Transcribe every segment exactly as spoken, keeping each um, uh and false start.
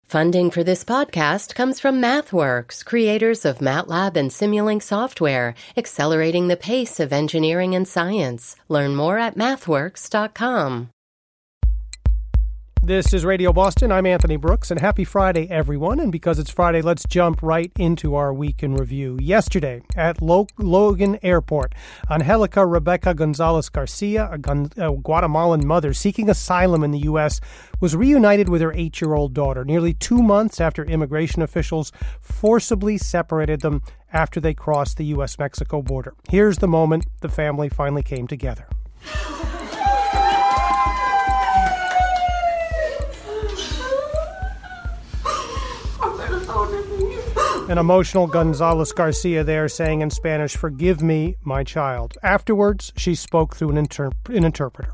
Funding for this podcast comes from MathWorks, creators of MATLAB and Simulink software, accelerating the pace of engineering and science. Learn more at mathworks dot com. This is Radio Boston. I'm Anthony Brooks, and happy Friday, everyone. And because it's Friday, let's jump right into our week in review. Yesterday, at Lo- Logan Airport, Angelica Rebecca Gonzalez Garcia, a, Gun- a Guatemalan mother seeking asylum in the U S, was reunited with her eight-year-old daughter nearly two months after immigration officials forcibly separated them after they crossed the U S Mexico border. Here's the moment the family finally came together. An emotional Gonzalez Garcia there saying in Spanish, "Forgive me, my child." Afterwards, she spoke through an, inter- an interpreter.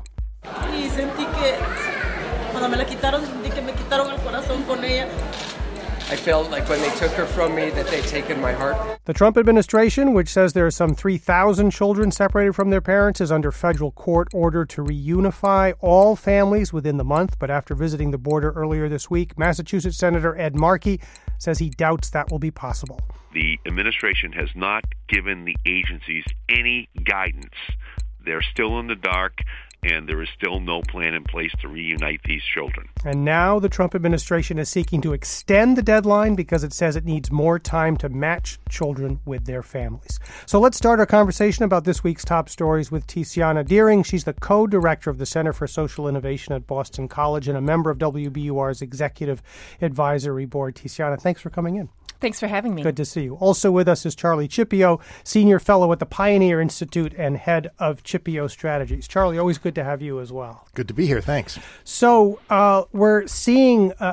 I felt like when they took her from me that they'd taken my heart. The Trump administration, which says there are some three thousand children separated from their parents, is under federal court order to reunify all families within the month. But after visiting the border earlier this week, Massachusetts Senator Ed Markey says he doubts that will be possible. The administration has not given the agencies any guidance. They're still in the dark, and there is still no plan in place to reunite these children. And now the Trump administration is seeking to extend the deadline because it says it needs more time to match children with their families. So let's start our conversation about this week's top stories with Tiziana Deering. She's the co-director of the Center for Social Innovation at Boston College and a member of W B U R's Executive Advisory Board. Tiziana, thanks for coming in. Thanks for having me. Good to see you. Also with us is Charlie Cipio, Senior Fellow at the Pioneer Institute and Head of Cipio Strategies. Charlie, always good to have you as well. Good to be here. Thanks. So uh, we're seeing a,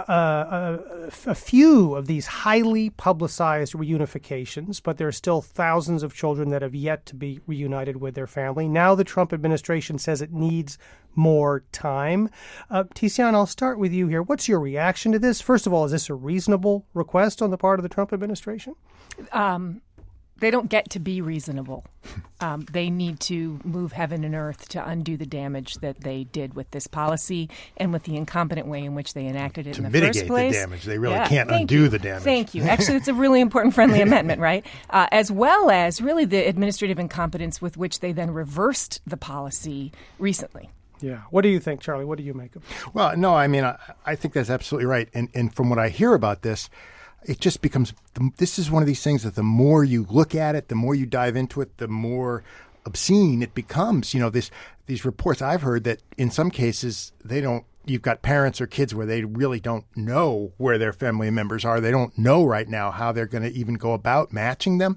a, a few of these highly publicized reunifications, but there are still thousands of children that have yet to be reunited with their family. Now the Trump administration says it needs more time. Uh, Tiziana, I'll start with you here. What's your reaction to this? First of all, is this a reasonable request on the part of the Trump administration? Um, they don't get to be reasonable. Um, they need to move heaven and earth to undo the damage that they did with this policy and with the incompetent way in which they enacted it to in the first place. To mitigate the damage. They really yeah, can't undo you. the damage. Thank you. Actually, it's a really important friendly amendment, right? Uh, as well as really the administrative incompetence with which they then reversed the policy recently. Yeah. What do you think, Charlie? What do you make of it? Well, no, I mean, I, I think that's absolutely right. And and from what I hear about this, it just becomes, this is one of these things that the more you look at it, the more you dive into it, the more obscene it becomes. You know, this these reports I've heard that in some cases they don't, you've got parents or kids where they really don't know where their family members are. They don't know right now how they're going to even go about matching them.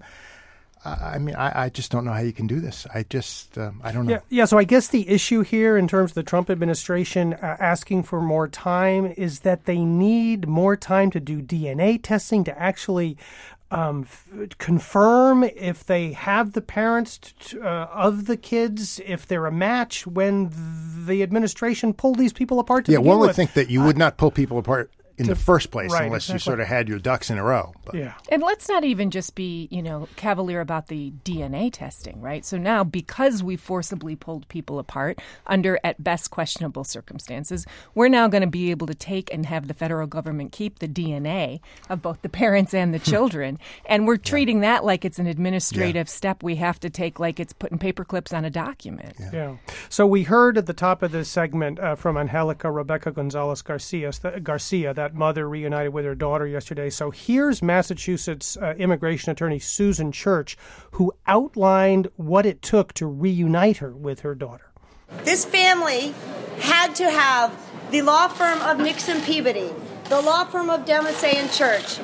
I mean, I, I just don't know how you can do this. I just, um, I don't know. Yeah, yeah, so I guess the issue here in terms of the Trump administration uh, asking for more time is that they need more time to do D N A testing to actually um, f- confirm if they have the parents t- uh, of the kids, if they're a match, when the administration pulled these people apart to Yeah, begin one would with. think that you would not pull people apart in To, the first place, right, unless exactly. you sort of had your ducks in a row. But. Yeah. And let's not even just be, you know, cavalier about the D N A testing, right? So now, because we forcibly pulled people apart under, at best, questionable circumstances, we're now going to be able to take and have the federal government keep the D N A of both the parents and the children. And we're treating yeah. that like it's an administrative yeah. step we have to take, like it's putting paper clips on a document. Yeah. yeah. So we heard at the top of this segment uh, from Angelica Rebecca Gonzalez Garcia, Garcia that mother reunited with her daughter yesterday. So here's Massachusetts uh, immigration attorney Susan Church, who outlined what it took to reunite her with her daughter. This family had to have the law firm of Nixon Peabody, the law firm of Demassey and Church,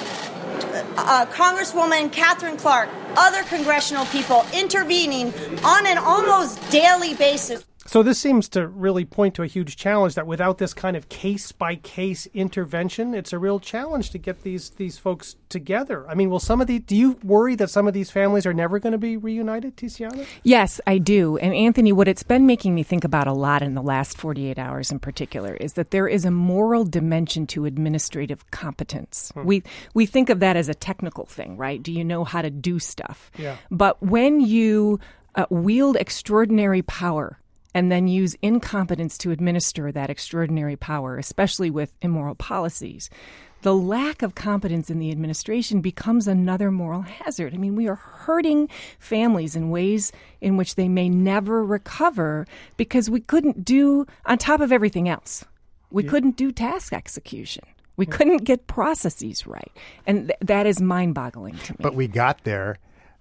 uh, Congresswoman Catherine Clark, other congressional people intervening on an almost daily basis. So this seems to really point to a huge challenge that without this kind of case-by-case intervention, it's a real challenge to get these these folks together. I mean, will some of the do you worry that some of these families are never going to be reunited, Tiziana? Yes, I do. And Anthony, what it's been making me think about a lot in the last forty-eight hours in particular is that there is a moral dimension to administrative competence. Hmm. We we think of that as a technical thing, right? Do you know how to do stuff? Yeah. But when you uh, wield extraordinary power and then use incompetence to administer that extraordinary power, especially with immoral policies, the lack of competence in the administration becomes another moral hazard. I mean, we are hurting families in ways in which they may never recover because we couldn't do, on top of everything else, we yeah. couldn't do task execution. We yeah. couldn't get processes right. And th- that is mind-boggling to me. But we got there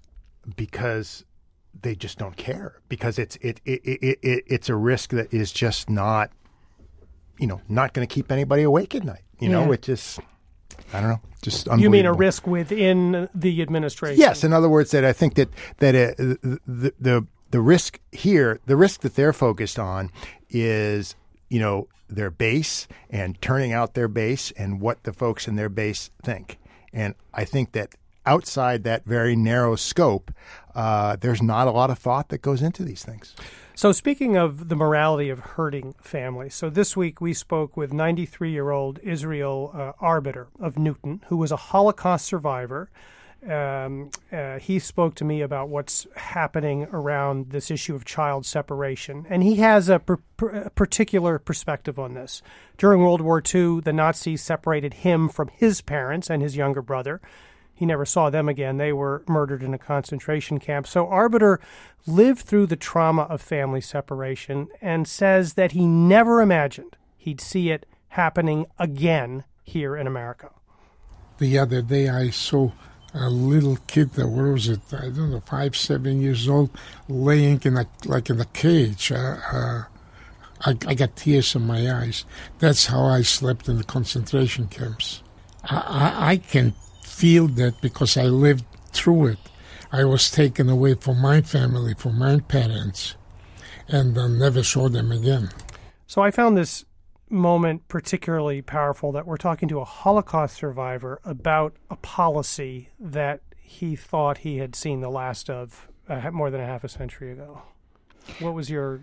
because they just don't care, because it's it, it, it, it it's a risk that is just not, you know, not going to keep anybody awake at night. You know, yeah. it just, I don't know, just unbelievable. You mean a risk within the administration? Yes. In other words, that I think that that uh, the, the the risk here, the risk that they're focused on is, you know, their base and turning out their base and what the folks in their base think. And I think that outside that very narrow scope, uh, there's not a lot of thought that goes into these things. So speaking of the morality of hurting families, so this week we spoke with ninety-three-year-old Israel uh, Arbiter of Newton, who was a Holocaust survivor. Um, uh, he spoke to me about what's happening around this issue of child separation, and he has a, per- per- a particular perspective on this. During World War Two, the Nazis separated him from his parents and his younger brother. He never saw them again. They were murdered in a concentration camp. So Arbiter lived through the trauma of family separation and says that he never imagined he'd see it happening again here in America. The other day I saw a little kid, that what was it, I don't know, five, seven years old, laying in a, like in a cage. Uh, uh, I, I got tears in my eyes. That's how I slept in the concentration camps. I, I, I can feel that because I lived through it. I was taken away from my family, from my parents, and I never saw them again. So I found this moment particularly powerful, that we're talking to a Holocaust survivor about a policy that he thought he had seen the last of uh, more than a half a century ago. What was your...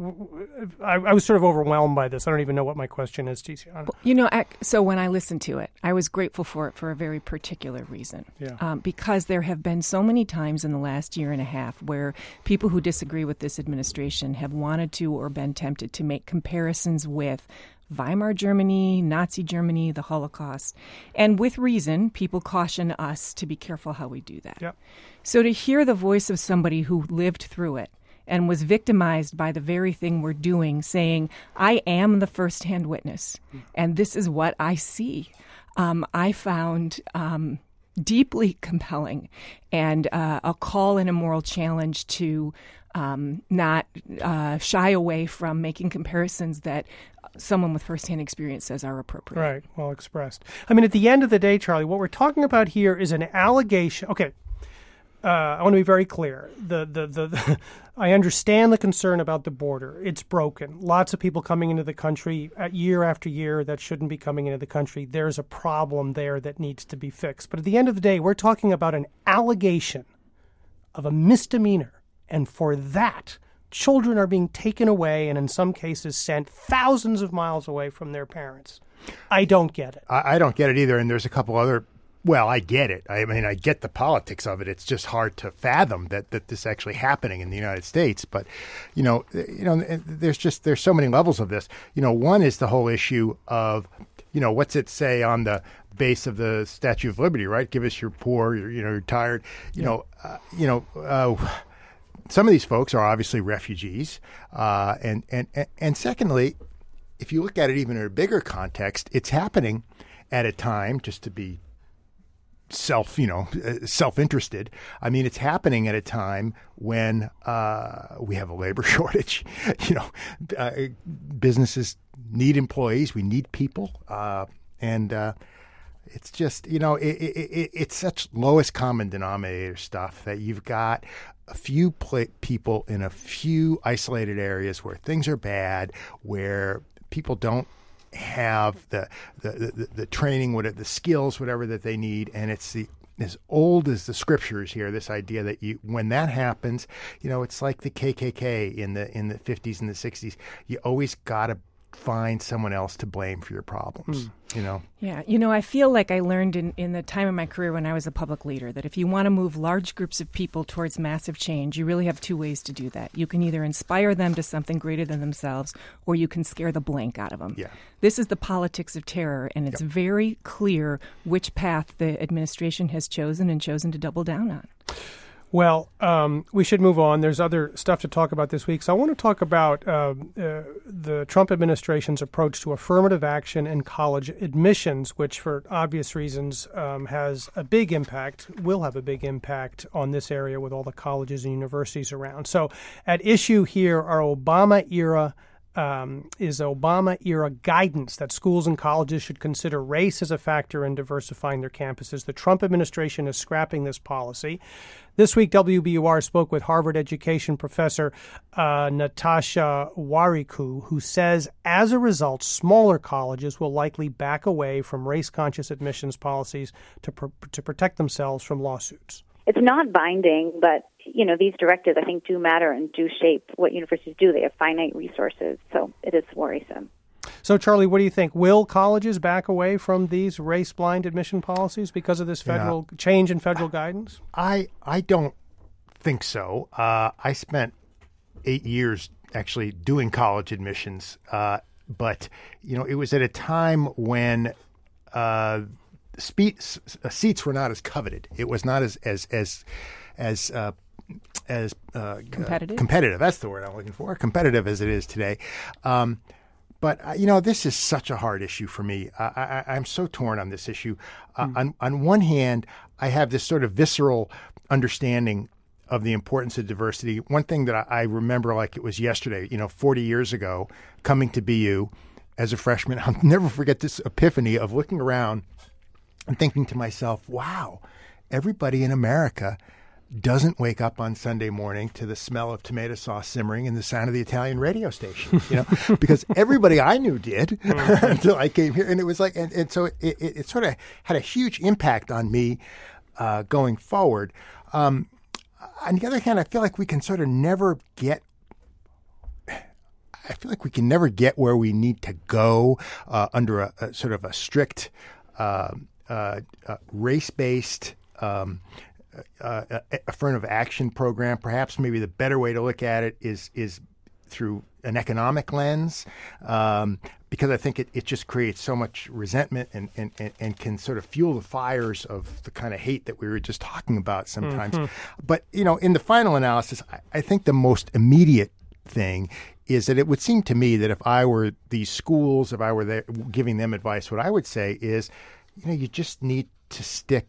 I, I was sort of overwhelmed by this. I don't even know what my question is, Tiziana. You know, so when I listened to it, I was grateful for it for a very particular reason. Yeah. Um, because there have been so many times in the last year and a half where people who disagree with this administration have wanted to or been tempted to make comparisons with Weimar Germany, Nazi Germany, the Holocaust. And with reason, people caution us to be careful how we do that. Yep. So to hear the voice of somebody who lived through it and was victimized by the very thing we're doing, saying, I am the first-hand witness, and this is what I see, um, I found um, deeply compelling, and uh, a call and a moral challenge to um, not uh, shy away from making comparisons that someone with first-hand experience says are appropriate. Right, well expressed. I mean, at the end of the day, Charlie, what we're talking about here is an allegation. Okay. Uh, I want to be very clear. The, the, the, the I understand the concern about the border. It's broken. Lots of people coming into the country at year after year that shouldn't be coming into the country. There's a problem there that needs to be fixed. But at the end of the day, we're talking about an allegation of a misdemeanor. And for that, children are being taken away and in some cases sent thousands of miles away from their parents. I don't get it. I, I don't get it either. And there's a couple other... Well, I get it. I mean, I get the politics of it. It's just hard to fathom that, that this is actually happening in the United States. But, you know, you know, there's just there's so many levels of this. You know, one is the whole issue of, you know, what's it say on the base of the Statue of Liberty, right? Give us your poor, you're, you know, you're tired. You yeah. know, uh, you know, uh, some of these folks are obviously refugees. Uh, and, and, and secondly, if you look at it even in a bigger context, it's happening at a time, just to be self, you know, self-interested. I mean, it's happening at a time when uh, we have a labor shortage. You know, uh, businesses need employees. We need people. Uh, and uh, it's just, you know, it, it, it, it's such lowest common denominator stuff that you've got a few pl- people in a few isolated areas where things are bad, where people don't have the the, the the training, whatever the skills, whatever that they need, and it's the as old as the scriptures here. This idea that you, when that happens, you know, it's like the K K K in the in the fifties and the sixties. You always got to find someone else to blame for your problems, mm. you know? Yeah. You know, I feel like I learned in, in the time of my career when I was a public leader that if you want to move large groups of people towards massive change, you really have two ways to do that. You can either inspire them to something greater than themselves, or you can scare the blank out of them. Yeah. This is the politics of terror, and it's yep. very clear which path the administration has chosen and chosen to double down on. Well, um, we should move on. There's other stuff to talk about this week. So I want to talk about uh, uh, the Trump administration's approach to affirmative action in college admissions, which for obvious reasons um, has a big impact, will have a big impact on this area with all the colleges and universities around. So at issue here are Obama-era Um, is Obama-era guidance that schools and colleges should consider race as a factor in diversifying their campuses. The Trump administration is scrapping this policy. This week, W B U R spoke with Harvard education professor uh, Natasha Wariku, who says, as a result, smaller colleges will likely back away from race-conscious admissions policies to pr- to protect themselves from lawsuits. It's not binding, but, you know, these directives, I think, do matter and do shape what universities do. They have finite resources, so it is worrisome. So, Charlie, what do you think? Will colleges back away from these race-blind admission policies because of this federal yeah. change in federal guidance? I I don't think so. Uh, I spent eight years actually doing college admissions, uh, but, you know, it was at a time when uh, Spe- seats were not as coveted. It was not as as as as uh, as uh, competitive. Uh, competitive. That's the word I'm looking for. Competitive as it is today. Um, but uh, you know, this is such a hard issue for me. I, I, I'm so torn on this issue. Uh, mm. On on one hand, I have this sort of visceral understanding of the importance of diversity. One thing that I, I remember like it was yesterday. You know, forty years ago, coming to B U as a freshman, I'll never forget this epiphany of looking around and thinking to myself, wow, everybody in America doesn't wake up on Sunday morning to the smell of tomato sauce simmering and the sound of the Italian radio station, you know, because everybody I knew did until I came here. And it was like, and, and so it, it, it sort of had a huge impact on me uh, going forward. Um, on the other hand, I feel like we can sort of never get I feel like we can never get where we need to go uh, under a, a sort of a strict uh, Uh, uh, race-based um, uh, uh, affirmative action program. Perhaps maybe the better way to look at it is is through an economic lens, um, because I think it, it just creates so much resentment and, and, and, and can sort of fuel the fires of the kind of hate that we were just talking about sometimes. Mm-hmm. But, you know, in the final analysis, I, I think the most immediate thing is that it would seem to me that if I were these schools, if I were there giving them advice, what I would say is, you know, you just need to stick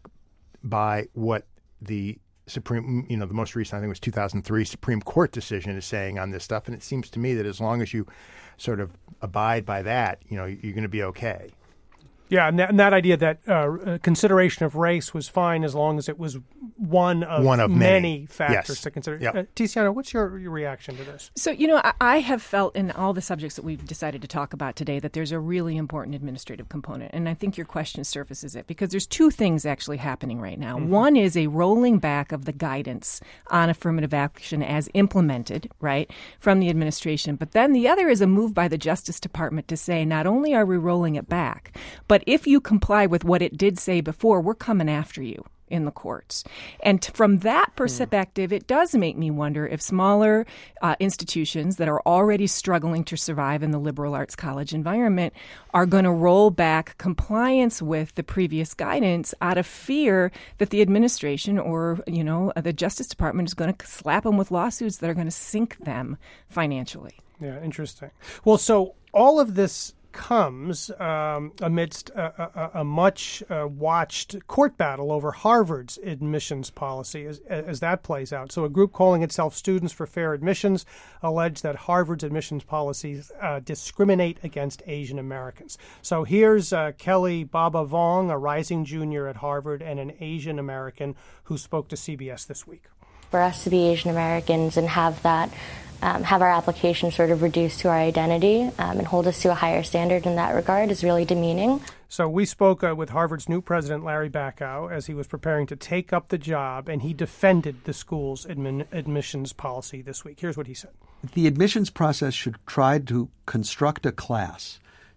by what the Supreme, you know, the most recent, I think it was two thousand three Supreme Court decision is saying on this stuff. And it seems to me that as long as you sort of abide by that, you know, you're going to be okay. Yeah, and that, and that idea that uh, consideration of race was fine as long as it was one of, one of many, many factors yes. to consider. Yep. Uh, Tiziana, what's your, your reaction to this? So, you know, I, I have felt in all the subjects that we've decided to talk about today that there's a really important administrative component. And I think your question surfaces it because there's two things actually happening right now. Mm-hmm. One is a rolling back of the guidance on affirmative action as implemented, right, from the administration. But then the other is a move by the Justice Department to say not only are we rolling it back, but if you comply with what it did say before, we're coming after you in the courts. And t- from that perspective, mm. it does make me wonder if smaller uh, institutions that are already struggling to survive in the liberal arts college environment are going to roll back compliance with the previous guidance out of fear that the administration or, you know, the Justice Department is going to slap them with lawsuits that are going to sink them financially. Yeah, interesting. Well, so all of this comes um, amidst a, a, a much uh, watched court battle over Harvard's admissions policy as, as that plays out. So a group calling itself Students for Fair Admissions alleged that Harvard's admissions policies uh, discriminate against Asian Americans. So here's uh, Kelly Baba Vong, a rising junior at Harvard and an Asian American who spoke to C B S this week. For us to be Asian Americans and have that Um, have our application sort of reduced to our identity um, and hold us to a higher standard in that regard is really demeaning. So we spoke uh, with Harvard's new president, Larry Bacow, as he was preparing to take up the job, and he defended the school's admin, admissions policy this week. Here's what he said. The admissions process should try to construct a class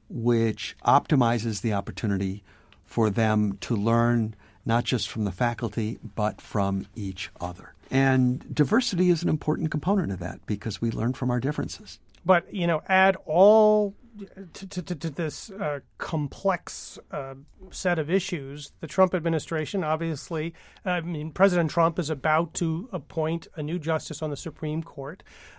which optimizes the opportunity for them to learn not just from the faculty, but from each other. And diversity is an important component of that because we learn from our differences. But, you know, add all to, to, to this uh, complex uh, set of issues. The Trump administration, obviously, uh, I mean, President Trump is about to appoint a new justice on the Supreme Court.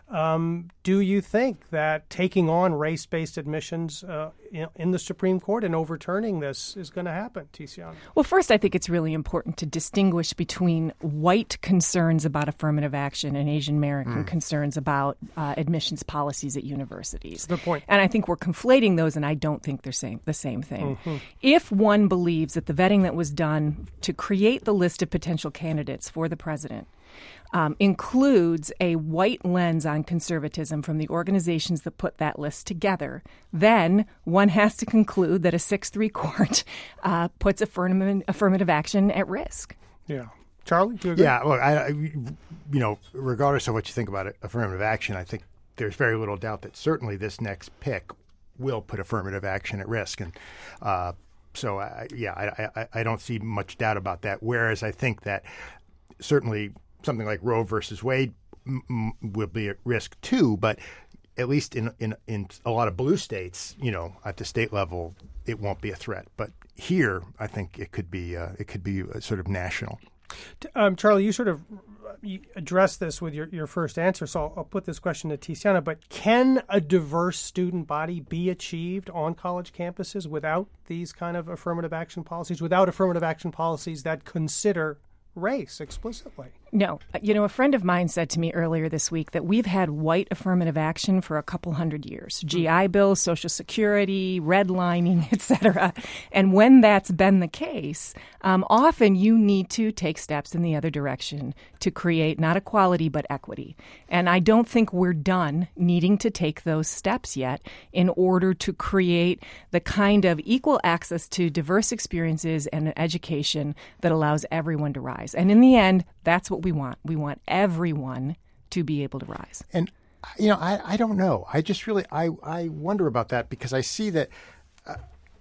Um, do you think that taking on race-based admissions uh, in, in the Supreme Court and overturning this is going to happen, Tiziana? Well, first, I think it's really important to distinguish between white concerns about affirmative action and Asian American mm. concerns about uh, admissions policies at universities. Good point. And I think we're conflating those, and I don't think they're same, the same thing. Mm-hmm. If one believes that the vetting that was done to create the list of potential candidates for the president Um, includes a white lens on conservatism from the organizations that put that list together, then one has to conclude that a six three court uh, puts affirmative, affirmative action at risk. Yeah. Charlie, do you agree? Yeah, look, I, I, you know, regardless of what you think about it, affirmative action, I think there's very little doubt that certainly this next pick will put affirmative action at risk. And uh, so, I, yeah, I, I, I don't see much doubt about that, whereas I think that certainly something like Roe versus Wade m- m- will be at risk too, but at least in, in in a lot of blue states, you know, at the state level, it won't be a threat. But here, I think it could be uh, it could be uh, sort of national. Um, Charlie, you sort of you addressed this with your, your first answer, so I'll, I'll put this question to Tiziana. But can a diverse student body be achieved on college campuses without these kind of affirmative action policies, without affirmative action policies that consider race explicitly? No. You know, a friend of mine said to me earlier this week that we've had white affirmative action for a couple hundred years. G I Bill, Social Security, redlining, et cetera. And when that's been the case, um, often you need to take steps in the other direction to create not equality but equity. And I don't think we're done needing to take those steps yet in order to create the kind of equal access to diverse experiences and education that allows everyone to rise. And in the end, that's what we want. We want everyone to be able to rise. And, you know, I, I don't know. I just really, I, I wonder about that because I see that, uh,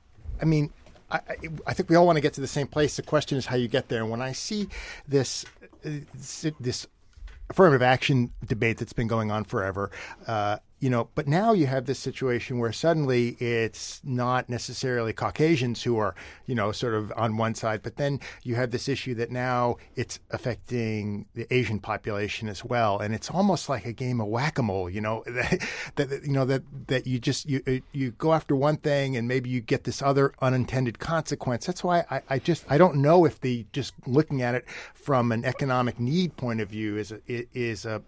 I mean, I, I think we all want to get to the same place. The question is how you get there. And when I see this, uh, this affirmative action debate that's been going on forever, uh, you know, but now you have this situation where suddenly it's not necessarily Caucasians who are, you know, sort of on one side, but then you have this issue that now it's affecting the Asian population as well, and it's almost like a game of whack-a-mole, you know, that, that you know that that you just you you go after one thing and maybe you get this other unintended consequence. That's why I, I just I don't know if the just looking at it from an economic need point of view is a, is a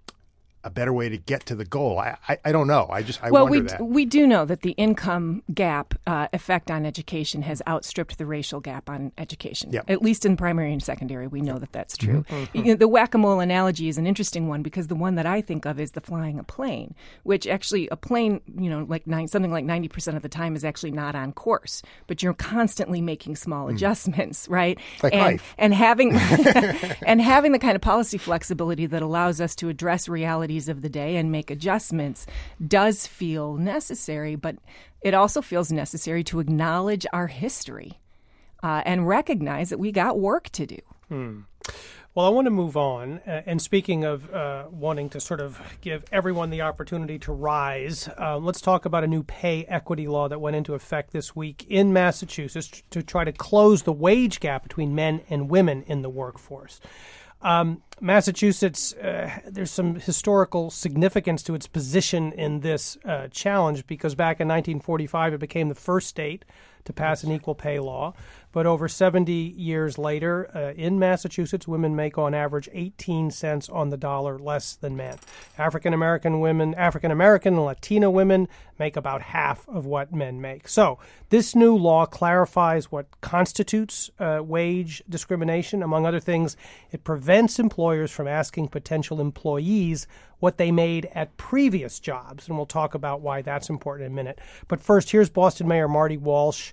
a better way to get to the goal. I, I, I don't know. I just I well, wonder we that. we do know that the income gap uh, effect on education has outstripped the racial gap on education. Yep. At least in primary and secondary, we know that that's true. Mm-hmm. You know, the whack-a-mole analogy is an interesting one because the one that I think of is the flying a plane, which actually a plane, you know, like nine, something like ninety percent of the time is actually not on course, but you're constantly making small mm. adjustments, right? Like and, life. And having and having the kind of policy flexibility that allows us to address realities of the day and make adjustments does feel necessary, but it also feels necessary to acknowledge our history uh, and recognize that we got work to do. Hmm. Well, I want to move on. Uh, and speaking of uh, wanting to sort of give everyone the opportunity to rise, uh, let's talk about a new pay equity law that went into effect this week in Massachusetts t- to try to close the wage gap between men and women in the workforce. Um, Massachusetts, uh, there's some historical significance to its position in this uh, challenge because back in nineteen forty-five, it became the first state to pass an equal pay law. But over seventy years later, uh, in Massachusetts, women make on average eighteen cents on the dollar less than men. African-American women, African-American and Latino women make about half of what men make. So this new law clarifies what constitutes uh, wage discrimination. Among other things, it prevents employers from asking potential employees what they made at previous jobs. And we'll talk about why that's important in a minute. But first, here's Boston Mayor Marty Walsh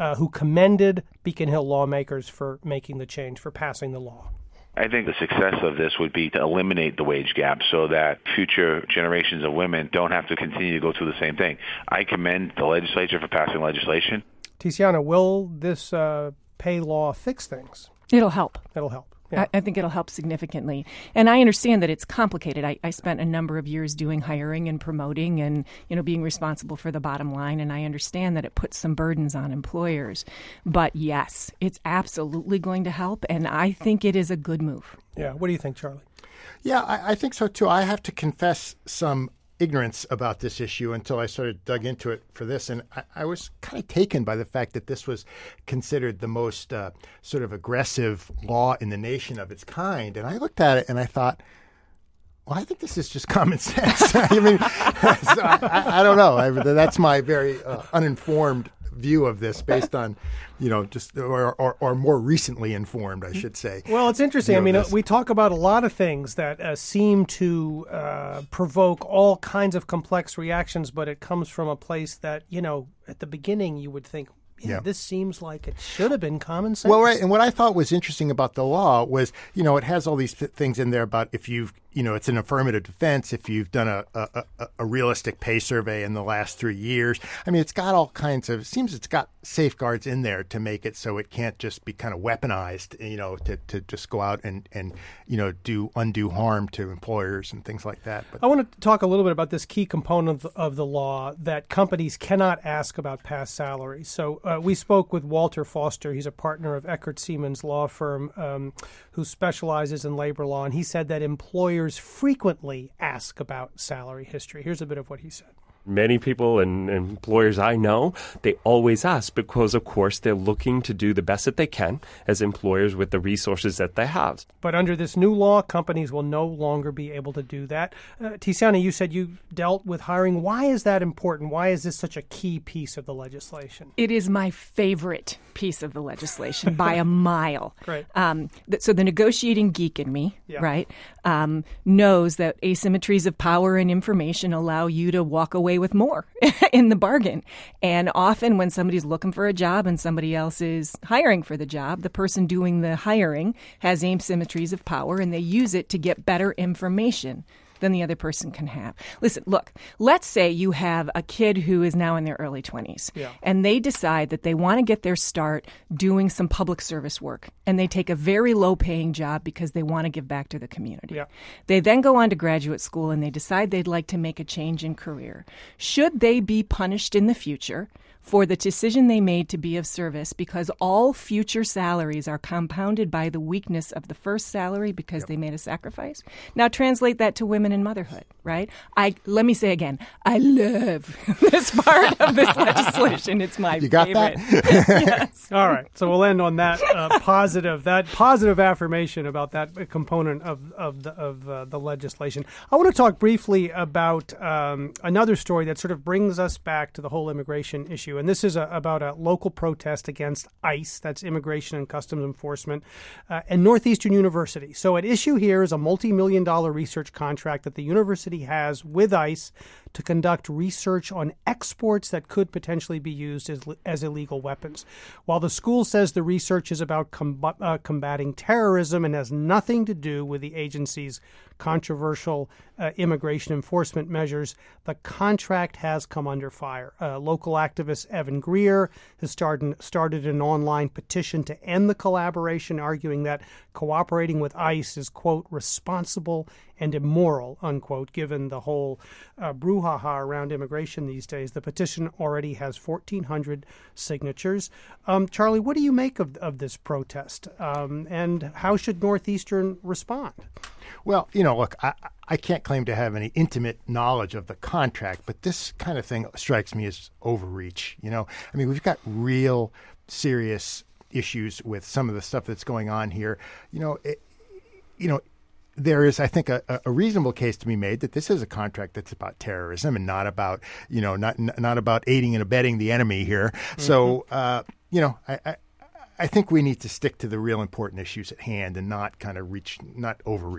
uh, who commended Beacon Hill lawmakers for making the change, for passing the law. I think the success of this would be to eliminate the wage gap so that future generations of women don't have to continue to go through the same thing. I commend the legislature for passing legislation. Tiziana, will this uh, pay law fix things? It'll help. It'll help. Yeah. I, I think it'll help significantly. And I understand that it's complicated. I, I spent a number of years doing hiring and promoting and, you know, being responsible for the bottom line. And I understand that it puts some burdens on employers. But yes, it's absolutely going to help. And I think it is a good move. Yeah. What do you think, Charlie? Yeah, I, I think so, too. I have to confess some ignorance about this issue until I sort of dug into it for this. And I, I was kind of taken by the fact that this was considered the most uh, sort of aggressive law in the nation of its kind. And I looked at it and I thought, well, I think this is just common sense. I mean, so I, I, I don't know. I, that's my very uh, uninformed view of this based on, you know, just or, or, or more recently informed, I should say. Well, it's interesting. I mean, uh, we talk about a lot of things that uh, seem to uh, provoke all kinds of complex reactions, but it comes from a place that, you know, at the beginning you would think, yeah, yeah. this seems like it should have been common sense. Well, right. And what I thought was interesting about the law was, you know, it has all these th- things in there about if you've, you know, it's an affirmative defense if you've done a, a, a, a realistic pay survey in the last three years. I mean, it's got all kinds of, it seems it's got safeguards in there to make it so it can't just be kind of weaponized, you know, to, to just go out and, and, you know, do undue harm to employers and things like that. But I want to talk a little bit about this key component of the, of the law that companies cannot ask about past salaries. So uh, we spoke with Walter Foster. He's a partner of Eckert Siemens law firm um, who specializes in labor law. And he said that employers frequently ask about salary history. Here's a bit of what he said. Many people and employers I know, they always ask because, of course, they're looking to do the best that they can as employers with the resources that they have. But under this new law, companies will no longer be able to do that. Uh, Tiziana, you said you dealt with hiring. Why is that important? Why is this such a key piece of the legislation? It is my favorite piece of the legislation by a mile. Right. Um, th- so the negotiating geek in me, yeah. right, um, knows that asymmetries of power and information allow you to walk away with more in the bargain. And often when somebody's looking for a job and somebody else is hiring for the job, the person doing the hiring has asymmetries of power and they use it to get better information than the other person can have. Listen, look, let's say you have a kid who is now in their early twenties yeah. and they decide that they want to get their start doing some public service work and they take a very low paying job because they want to give back to the community. Yeah. They then go on to graduate school and they decide they'd like to make a change in career. Should they be punished in the future for the decision they made to be of service because all future salaries are compounded by the weakness of the first salary because yep. they made a sacrifice? Now translate that to women in motherhood, right? I let me say again, I love this part of this legislation. It's my you got favorite. That? Yes. All right. So we'll end on that uh, positive, that positive affirmation about that component of of the of uh, the legislation. I want to talk briefly about um, another story that sort of brings us back to the whole immigration issue. And this is a, about a local protest against ICE, that's Immigration and Customs Enforcement, uh, and Northeastern University. So at issue here is a multi-million dollar research contract that the university has with ICE to conduct research on exports that could potentially be used as, as illegal weapons. While the school says the research is about com- uh, combating terrorism and has nothing to do with the agency's controversial uh, immigration enforcement measures, the contract has come under fire. Uh, local activist Evan Greer has started, started an online petition to end the collaboration, arguing that cooperating with ICE is, quote, responsible and immoral, unquote, given the whole uh, brouhaha around immigration these days. The petition already has fourteen hundred signatures. Um, Charlie, what do you make of, of this protest? Um, and how should Northeastern respond? Well, you know, look, I, I can't claim to have any intimate knowledge of the contract, but this kind of thing strikes me as overreach. You know, I mean, we've got real serious issues with some of the stuff that's going on here. You know, it, you know, there is, I think, a, a reasonable case to be made that this is a contract that's about terrorism and not about, you know, not not about aiding and abetting the enemy here. Mm-hmm. So, uh, you know, I, I I think we need to stick to the real important issues at hand and not kind of reach, not overreach.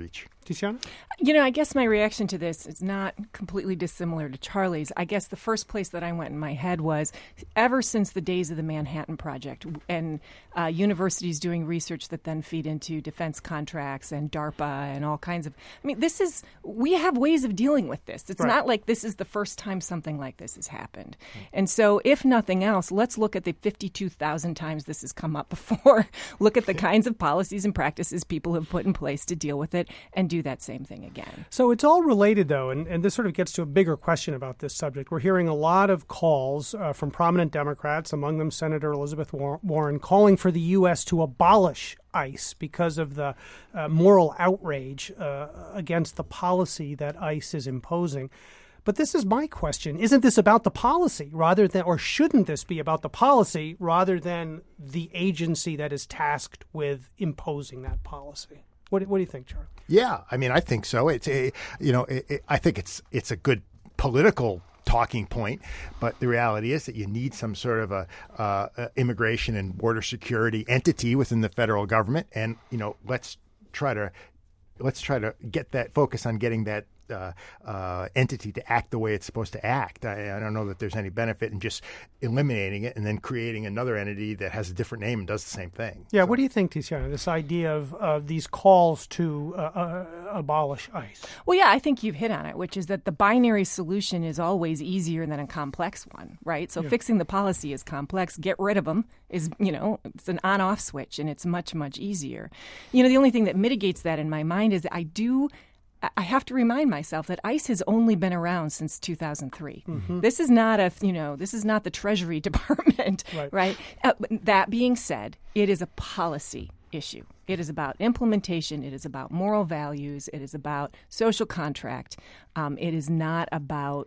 Tiziana? You know, I guess my reaction to this is not completely dissimilar to Charlie's. I guess the first place that I went in my head was ever since the days of the Manhattan Project and uh, universities doing research that then feed into defense contracts and DARPA and all kinds of. I mean, this is we have ways of dealing with this. It's right. not like this is the first time something like this has happened. And so, if nothing else, let's look at the fifty-two thousand times this has come up before. Look at the kinds of policies and practices people have put in place to deal with it and do that same thing again. So it's all related, though, and, and this sort of gets to a bigger question about this subject. We're hearing a lot of calls uh, from prominent Democrats, among them Senator Elizabeth Warren, calling for the U S to abolish ICE because of the uh, moral outrage uh, against the policy that ICE is imposing. But this is my question. Isn't this about the policy rather than, or shouldn't this be about the policy rather than the agency that is tasked with imposing that policy? What, what do you think, Charlie? Yeah, I mean, I think so. It's a, you know, it, it, I think it's it's a good political talking point, but the reality is that you need some sort of a uh, immigration and border security entity within the federal government, and you know, let's try to let's try to get that focus on getting that uh, uh, entity to act the way it's supposed to act. I, I don't know that there's any benefit in just eliminating it and then creating another entity that has a different name and does the same thing. Yeah, so. What do you think, Tiziana, this idea of uh, these calls to uh, uh, abolish ICE? Well, yeah, I think you've hit on it, which is that the binary solution is always easier than a complex one, right? So yeah. Fixing the policy is complex. Get rid of them is, you know, it's an on-off switch, and it's much, much easier. You know, the only thing that mitigates that in my mind is that I do I have to remind myself that ICE has only been around since two thousand three. Mm-hmm. This is not a, you know, this is not the Treasury Department, right? right? Uh, that being said, it is a policy issue. It is about implementation. It is about moral values. It is about social contract. Um, it is not about,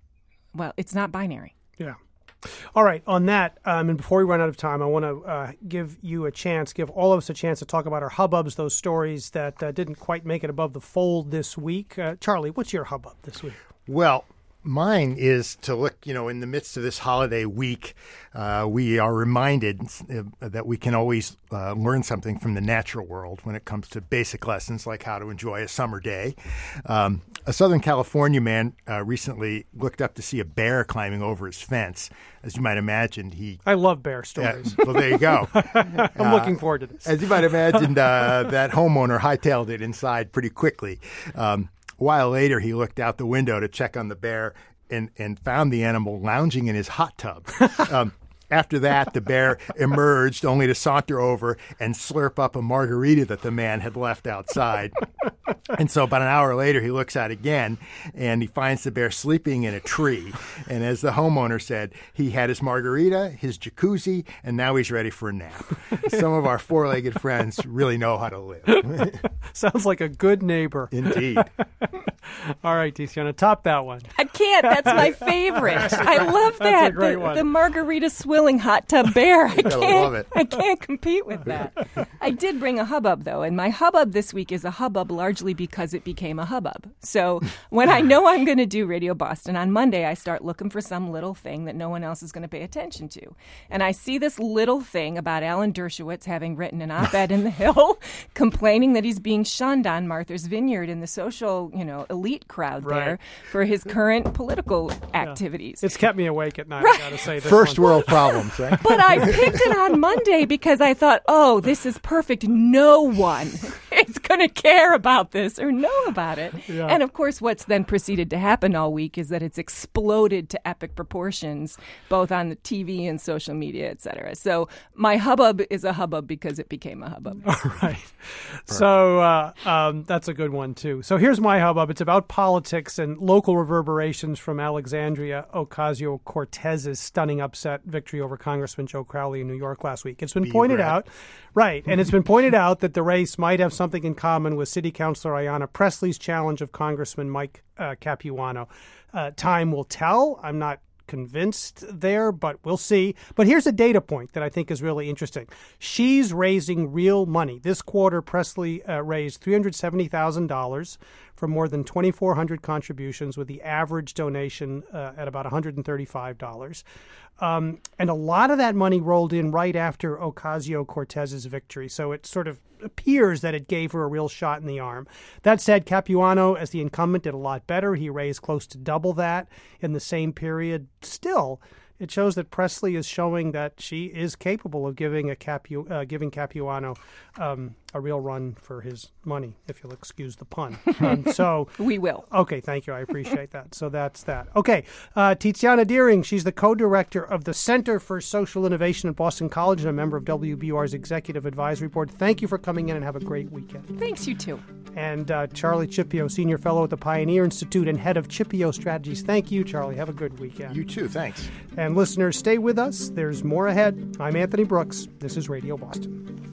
well, it's not binary. Yeah. All right. On that, um, and before we run out of time, I want to uh, give you a chance, give all of us a chance to talk about our hubbubs, those stories that uh, didn't quite make it above the fold this week. Uh, Charlie, what's your hubbub this week? Well, mine is to look, you know, in the midst of this holiday week, uh, we are reminded uh, that we can always uh, learn something from the natural world when it comes to basic lessons like how to enjoy a summer day. Um, a Southern California man uh, recently looked up to see a bear climbing over his fence. As you might imagine, he... I love bear stories. Uh, well, there you go. I'm uh, looking forward to this. As you might imagine, uh, that homeowner hightailed it inside pretty quickly. Um, A while later, he looked out the window to check on the bear and, and found the animal lounging in his hot tub. Um, after that, the bear emerged only to saunter over and slurp up a margarita that the man had left outside. And so about an hour later, he looks out again, and he finds the bear sleeping in a tree. And as the homeowner said, he had his margarita, his jacuzzi, and now he's ready for a nap. Some of our four-legged friends really know how to live. Sounds like a good neighbor. Indeed. All right, Tiziana, top that one. I can't. That's my favorite. I love that. That's a great the, one. the margarita swilling hot tub bear. I can't, love it. I can't compete with that. I did bring a hubbub, though, and my hubbub this week is a hubbub largely because it became a hubbub. So when I know I'm going to do Radio Boston on Monday, I start looking for some little thing that no one else is going to pay attention to. And I see this little thing about Alan Dershowitz having written an op-ed in The Hill complaining that he's being shunned on Martha's Vineyard in the social, you know, elite crowd right. there for his current political activities. Yeah. It's kept me awake at night, right. I got to say. This First one. world problems, right? But I picked it on Monday because I thought, oh, this is perfect. No one is going to care about this or know about it. Yeah. And of course, what's then proceeded to happen all week is that it's exploded to epic proportions, both on the T V and social media, et cetera. So my hubbub is a hubbub because it became a hubbub. All right. Perfect. So uh, um, that's a good one, too. So here's my hubbub. It's about politics and local reverberations from Alexandria Ocasio-Cortez's stunning upset victory over Congressman Joe Crowley in New York last week. It's been Be pointed red. out, right, and it's been pointed out that the race might have something in common with City Councilor Ayanna Pressley's challenge of Congressman Mike uh, Capuano. Uh, time will tell. I'm not convinced there, but we'll see. But here's a data point that I think is really interesting. She's raising real money. This quarter, Presley uh, raised three hundred seventy thousand dollars from more than twenty-four hundred contributions, with the average donation uh, at about one hundred thirty-five dollars. Um, and a lot of that money rolled in right after Ocasio-Cortez's victory, so it sort of appears that it gave her a real shot in the arm. That said, Capuano, as the incumbent, did a lot better. He raised close to double that in the same period. Still, it shows that Presley is showing that she is capable of giving a Capu, uh, giving Capuano um, a real run for his money, if you'll excuse the pun. Um, so we will. Okay, thank you. I appreciate that. So that's that. Okay, uh, Tiziana Deering, she's the co-director of the Center for Social Innovation at Boston College and a member of W B U R's Executive Advisory Board. Thank you for coming in, and have a great weekend. Thanks, you too. And uh, Charlie Chipio, Senior Fellow at the Pioneer Institute and Head of Chipio Strategies. Thank you, Charlie. Have a good weekend. You too. Thanks. And listeners, stay with us. There's more ahead. I'm Anthony Brooks. This is Radio Boston.